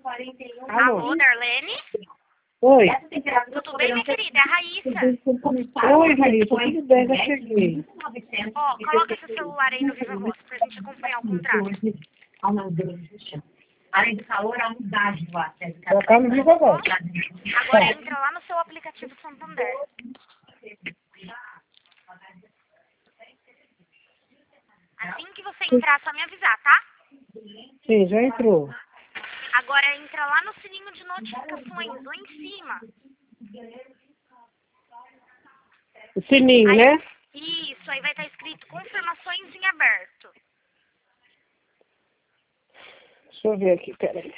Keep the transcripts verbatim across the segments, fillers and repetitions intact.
Alô, Alô, Darlene? oi. Tudo bem, minha querida? É a Raíssa. Oi, Raíssa, tudo bem, já cheguei. Ó, coloca esse celular aí no Viva Voz pra gente acompanhar o contrato. Além do calor, a umidade do ar. Já tá no Viva Voz. Agora entra lá no seu aplicativo Santander. Assim que você entrar, só me avisar, tá? Sim, já entrou. Agora entra lá no sininho de notificações, lá em cima. O sininho, Aí, né? isso, aí vai estar escrito confirmações em aberto. Deixa eu ver aqui, peraí.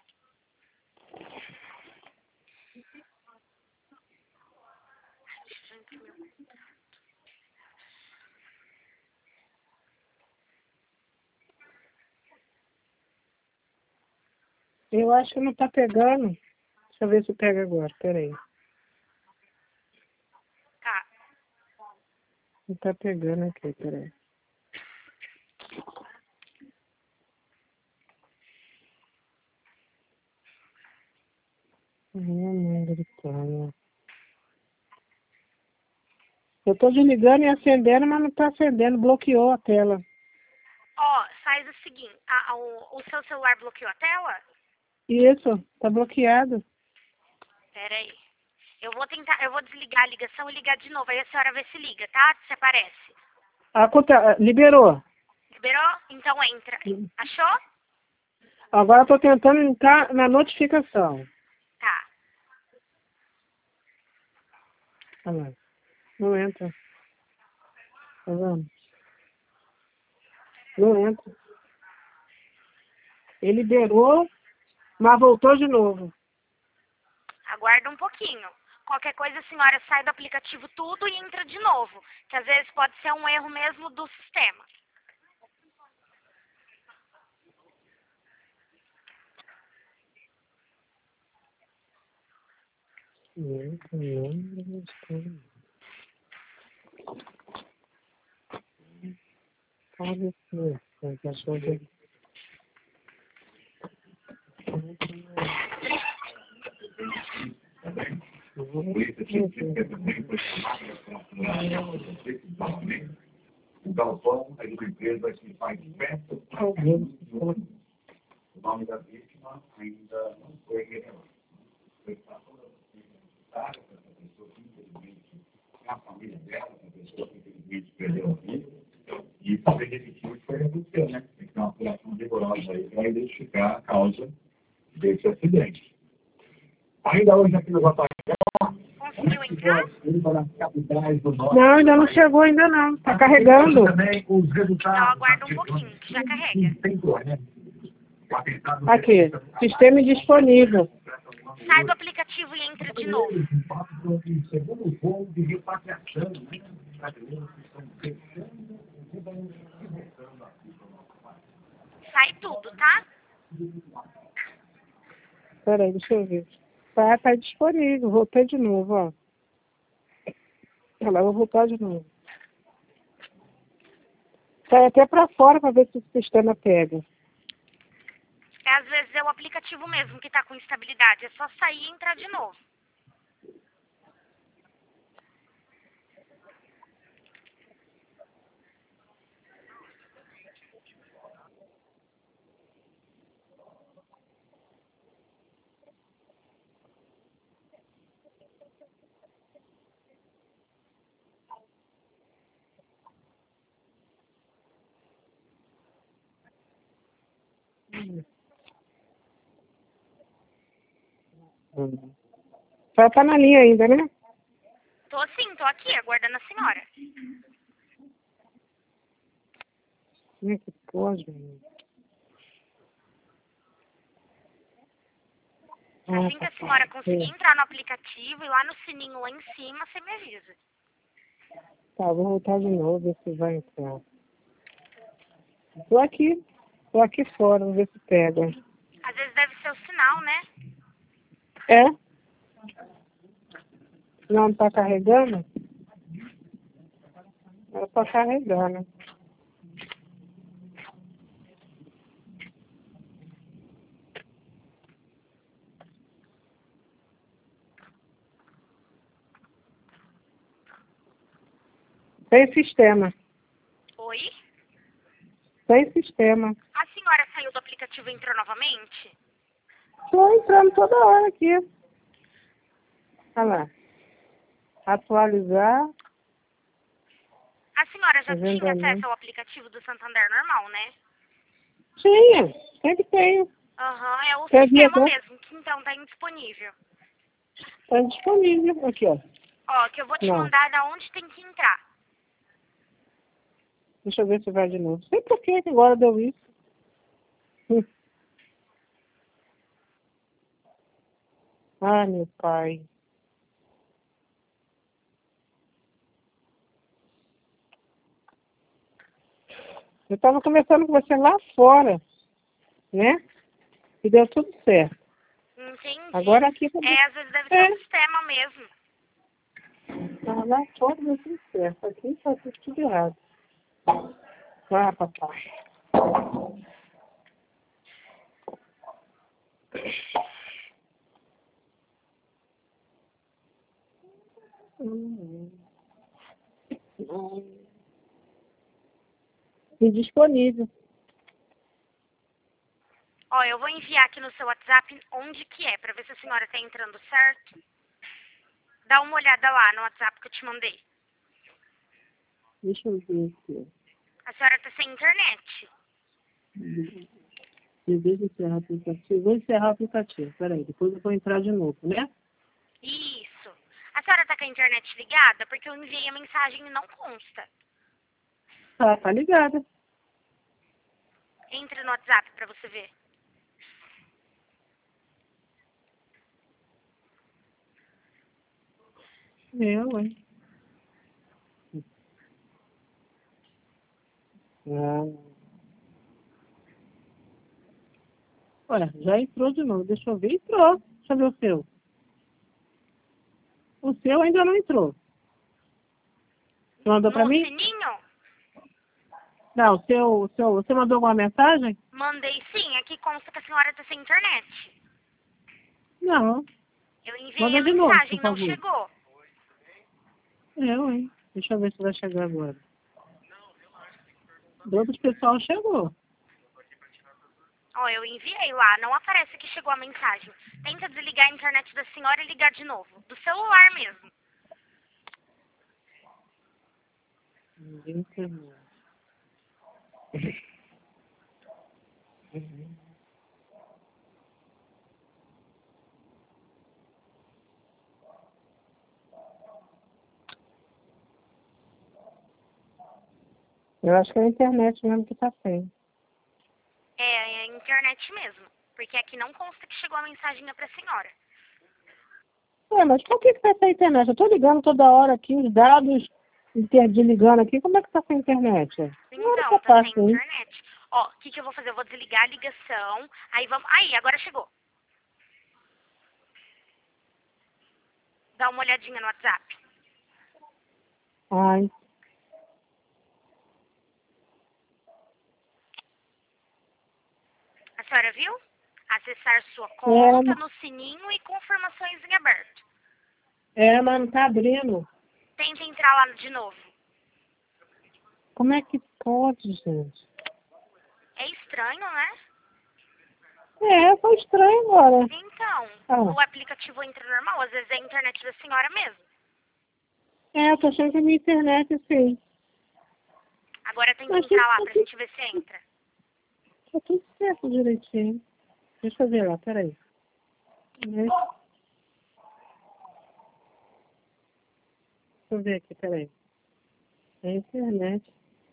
Eu acho que não tá pegando. Deixa eu ver se pega agora, peraí. Tá. Não tá pegando aqui, peraí. Minha mãe gritando. Eu tô desligando e acendendo, mas não tá acendendo. Bloqueou a tela. Ó, faz o seguinte, a- a- o, o seu celular bloqueou a tela? Isso, tá bloqueado. Pera aí. Eu vou tentar, eu vou desligar a ligação e ligar de novo. Aí a senhora vê se liga, tá? Se aparece. A conta, liberou. Liberou? Então entra. Achou? Agora eu tô tentando entrar na notificação. Tá. Olha lá. Não entra. Tá vendo? Não entra. Ele liberou, mas voltou de novo. Aguarda um pouquinho. Qualquer coisa a senhora sai do aplicativo tudo e entra de novo. Que às vezes pode ser um erro mesmo do sistema. Não, não, não está. Olha isso, né? Cachorro de... O galpão é de uma empresa que faz peças para o nome da vítima ainda não foi revelado. Foi para toda a pessoa que infelizmente, a família dela, a pessoa que infelizmente perdeu a vida, e foi demitido e foi reduzido, né? Tem que ter uma apuração rigorosa aí para identificar a causa desse acidente. Ainda hoje aqui no Batalhão, Conseguiu entrar? Não, ainda não chegou ainda não. Tá carregando. Então aguarda um pouquinho, que já carrega. Aqui, sistema indisponível. Sai do aplicativo e entra de novo. Sai tudo, tá? Peraí, deixa eu ver. Tá, tá disponível. Voltei de novo, ó. Olha lá, eu vou voltar de novo. Sai até pra fora pra ver se o sistema pega. É, às vezes é o aplicativo mesmo que tá com instabilidade. É só sair e entrar de novo. Hum. Só tá na linha ainda, né? Tô sim, tô aqui, aguardando a senhora. Como é que pode, menino? Ah, Assim que tá, a senhora tá. conseguir entrar no aplicativo e lá no sininho lá em cima, você me avisa. Tá, vou voltar de novo, ver se vai entrar. Tô aqui. Tô aqui fora, vou ver se pega. Às vezes deve ser o sinal, né? É? Não tá carregando? Ela tá carregando. Sem sistema. Oi? Sem sistema. A senhora saiu do aplicativo e entrou novamente? Estou entrando toda hora aqui. Olha lá. Atualizar. A senhora já tinha Agendamento. acesso ao aplicativo do Santander normal, né? Tinha. Sempre tenho. Aham, é o Quer sistema ver? mesmo, que então tá indisponível. Está disponível. Aqui, ó. Ó, que eu vou te Não. mandar da onde tem que entrar. Deixa eu ver se vai de novo. Não sei por que que agora deu isso. Hum. Ai, meu pai. Eu estava conversando com você lá fora, né? E deu tudo certo. Entendi. Agora aqui... É, às vezes deve ser É. o sistema mesmo. Tá lá fora deu tudo certo. Aqui está tudo errado. Ah, papai. Hum. Hum. Indisponível. Ó, eu vou enviar aqui no seu WhatsApp onde que é, pra ver se a senhora tá entrando certo. Dá uma olhada lá no WhatsApp que eu te mandei. Deixa eu ver aqui. A senhora tá sem internet. Desejo encerrar o aplicativo. Vou encerrar o aplicativo. Peraí, depois eu vou entrar de novo, né? Isso. A senhora tá com a internet ligada? Porque eu enviei a mensagem e não consta. Tá, tá ligada. Entre no WhatsApp pra você ver. Eu, hein? Ah. Olha, já entrou de novo. Deixa eu ver. Entrou. Deixa eu ver o seu. O seu ainda não entrou. Você mandou pra No mim? sininho? Não, o seu, o seu, você mandou alguma mensagem? Mandei sim. Aqui consta que a senhora tá sem internet. Não. Eu enviei Manda a de novo, mensagem, por não favor. chegou. Eu, hein? Deixa eu ver se vai chegar agora. Do outro pessoal chegou. Ó, eu enviei lá, não aparece que chegou a mensagem. Tenta desligar a internet da senhora e ligar de novo. Do celular mesmo. Ninguém terminou. Eu acho que é a internet mesmo que tá sem. É, é a internet mesmo. Porque aqui não consta que chegou a mensagem pra senhora. É, mas por que que tá sem internet? Eu tô ligando toda hora aqui, os dados interligando aqui, como é que tá sem internet? Não era Então, pra tá tá sem assim. internet. Ó, o que que eu vou fazer? Eu vou desligar a ligação. Aí vamos... Aí, agora chegou. Dá uma olhadinha no WhatsApp. Ai, A senhora viu? Acessar sua conta é, no sininho e confirmações em aberto. é, mas não tá abrindo. Tenta entrar lá de novo. Como é que pode, gente? É estranho, né? É, foi estranho agora. Então, Ah. o aplicativo entra normal, às vezes é a internet da senhora mesmo. É, eu tô achando que a minha internet, sim. Agora tem que Mas entrar lá tá pra tudo- gente ver se entra. Tá tudo certo direitinho. Deixa eu ver lá, peraí. Deixa eu ver aqui, peraí. É a internet.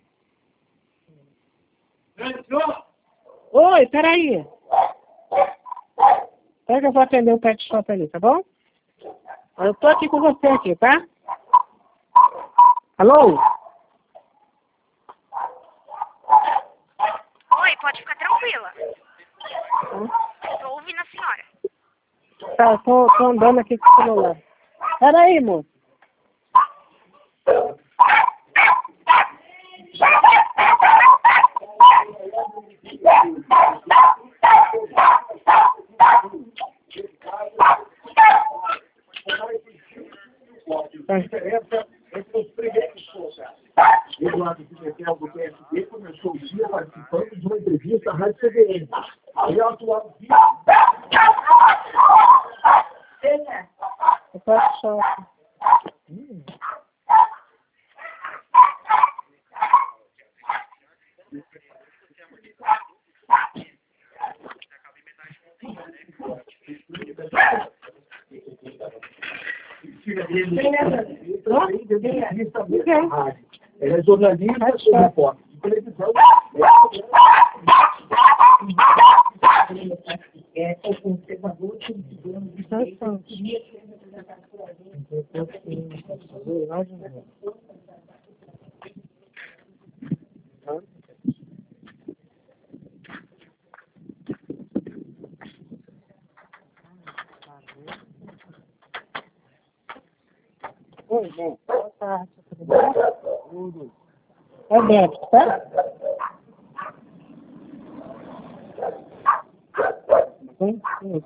Oi, peraí. Peraí que eu vou atender o pet shop ali, tá bom? Eu tô aqui com você aqui, tá? Alô? Oi, pode ficar tranquila. Tô ouvindo a senhora. Tá, eu tô, tô andando aqui com o celular. Peraí, moço. A diferença entre os primeiros Lopes Pimentel, do P S D, começou o dia participando de uma entrevista à Rádio C B N. Aí é o atual... Eu posso choque. Hum. Ela é jornalista, repórter de televisão. É o conservador que digamos de Oi, bom. Boa tarde, tudo bem? Tudo. É Beto, tá? Sim, sim.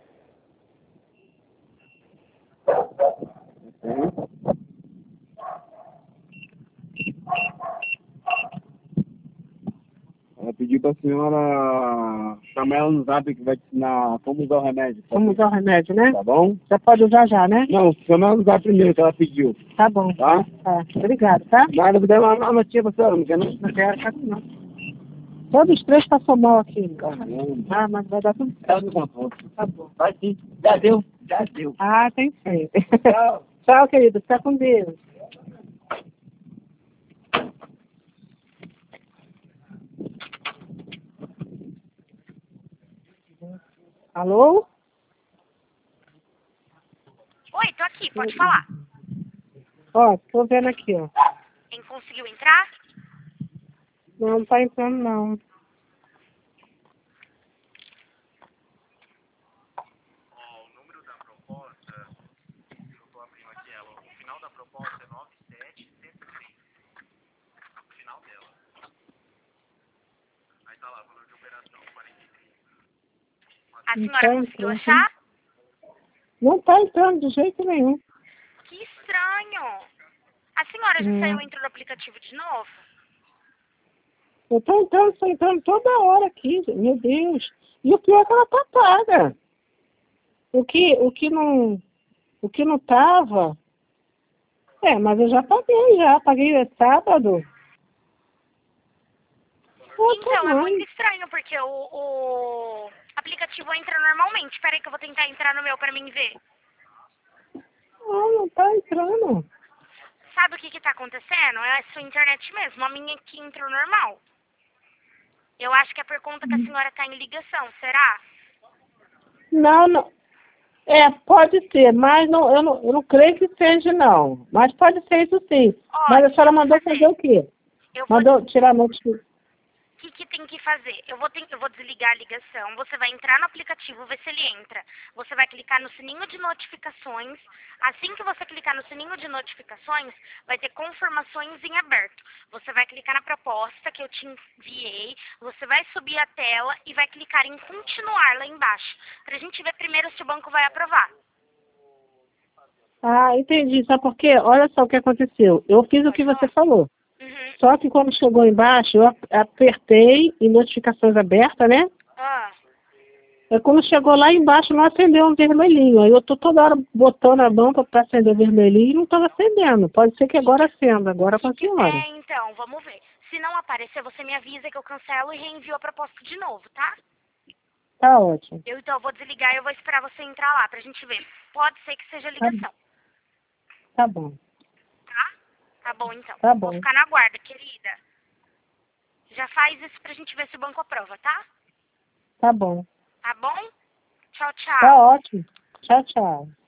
Ela pediu pra senhora chamar ela no zap que vai te ensinar como usar o remédio. Tá? Vamos usar o remédio, né? Tá bom? Já pode usar já, né? Não, chama ela no zap primeiro que ela pediu. Tá bom. Tá? Tá. Obrigado, tá? Nada, vou dar uma, uma notinha pra senhora, não quer não? Não quero, quero não. Todos os três passou mal aqui. Caramba. Ah, mas vai dar tudo certo. Ela não contou. Tá bom. Vai sim. Já deu. Já deu. Ah, tem sim. Tchau. Tchau, querido. Fica com Deus. Alô? Oi, tô aqui, pode falar. Ó, tô vendo aqui, ó. Quem conseguiu entrar? Não, não tá entrando, não. Ó, o número da proposta, eu tô abrindo aqui ela. O final da proposta é nove sete zero três. O final dela. Aí tá lá, valor de operação quarenta e três. A Não senhora tá conseguiu entrando. achar? Não tá entrando de jeito nenhum. Que estranho. A senhora já Hum. saiu e entrou no aplicativo de novo? Eu tô entrando, tô entrando toda hora aqui, meu Deus. E o pior é que ela tá paga. O que, o que não, o que não tava... É, mas eu já paguei, já. Paguei sábado. Pô, Então, é tamanho. muito estranho, porque o, o aplicativo entra normalmente. Peraí que eu vou tentar entrar no meu pra mim ver. Não, não tá entrando. Sabe o que que tá acontecendo? É a sua internet mesmo. A minha aqui entrou normal. Eu acho que é por conta que a senhora tá em ligação, será? Não, não. É, pode ser, mas não, eu, não, eu não creio que seja, não. Mas pode ser isso sim. Ó, Mas a senhora mandou fazer. fazer o quê? Eu vou... Mandou tirar a notificação. O que, que tem que fazer? Eu vou, ter, eu vou desligar a ligação, você vai entrar no aplicativo, ver se ele entra. Você vai clicar no sininho de notificações. Assim que você clicar no sininho de notificações, vai ter confirmações em aberto. Você vai clicar na proposta que eu te enviei, você vai subir a tela e vai clicar em continuar lá embaixo, pra gente ver primeiro se o banco vai aprovar. Ah, entendi. Sabe por quê? Olha só o que aconteceu. Eu fiz o que você falou. Uhum. Só que quando chegou embaixo, eu apertei em notificações abertas, né? Ah, E quando chegou lá embaixo, não acendeu um vermelhinho. Aí eu tô toda hora botando a mão para acender o vermelhinho e não estava acendendo. Pode ser que agora acenda, agora com a senhora. é, então, vamos ver. Se não aparecer, você me avisa que eu cancelo e reenvio a proposta de novo, tá? Tá ótimo. Eu então vou desligar e eu vou esperar você entrar lá pra gente ver. Pode ser que seja ligação, Tá bom. tá? Tá bom, então. Tá bom. Vou ficar na guarda, querida. Já faz isso pra gente ver se o banco aprova, tá? Tá bom. Tá bom? Tchau, tchau. Tá ótimo. Tchau, tchau.